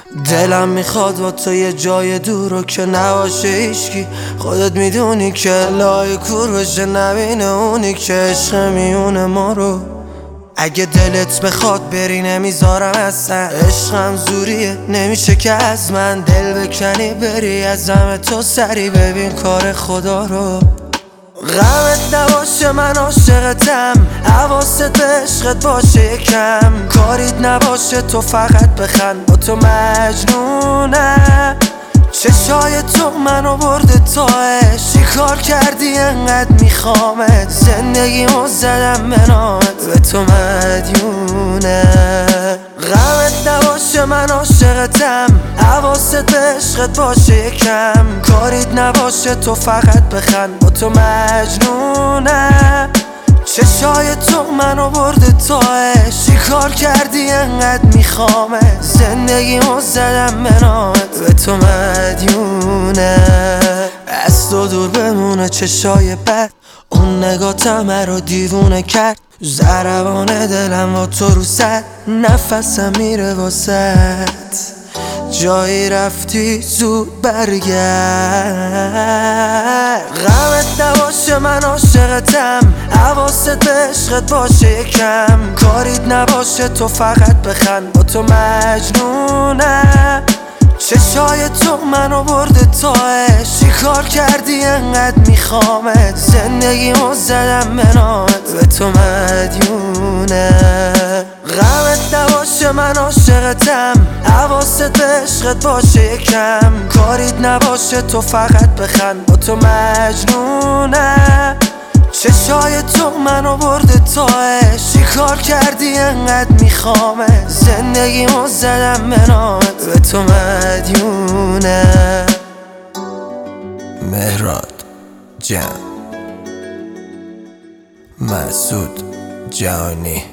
دلم میخواد با تو یه جای دور رو که نباشه هیچکی. خودت میدونی که لای کور بشه نبینه اونی که عشق میونه ما رو. اگه دلت بخواد بری نمیذارم اصلا، عشقم زوریه نمیشه که از من دل بکنی بری از همه تو سری ببین کار خدا رو. غمت نباشه من عاشقتم، حواست به عشقت باشه یکم، کاریت نباشه تو فقط بخند با تو مجنونم. چشای تو منو برده تاش، چی کار کردی انقدر میخوامت، زندگیمو زدم به نامت به تو مدیونم. غمت نباشه من عاشقتم، حواست به عشقت باشه یکم، کاریت نباشه تو فقط بخند با تو مجنونم. چشای تو منو برده تاش، چی کار کردی انقدر میخوامت، زندگیمو زدم به نامت به تو مدیونم. از تو دور بمونه چشای بد، اون نگاتم رو دیوونه کرد، ضربان دلم با تو رو سد، نفسم میره واسد، جایی رفتی زود برگرد. غمت نباشه من عاشقتم، حواست به عشقت باشه یکم، کاریت نباشه تو فقط بخند با تو مجنونم. چشای تو منو برده تاش، چی کار کردی انقدر میخوامت، زندگیمو زدم به نامت به تو مدیونم. غمت نباشه من عاشقتم، حواست به عشقت باشه یکم، کاریت نباشه تو فقط بخند با تو مجنونم. چشای تو منو برده تاش، چی کار کردی انقدر میخوامت، زندگیمو زدم به نامت به تو مدیونم. مهراد جان، مسعود جانی.